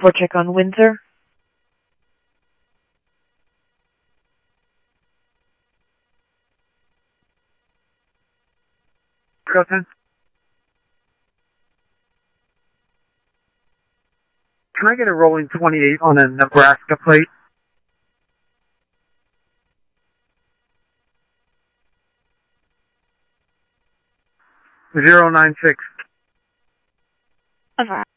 For check on Windsor. Cousin? Can I get a rolling 28 on a Nebraska plate? 096. Okay.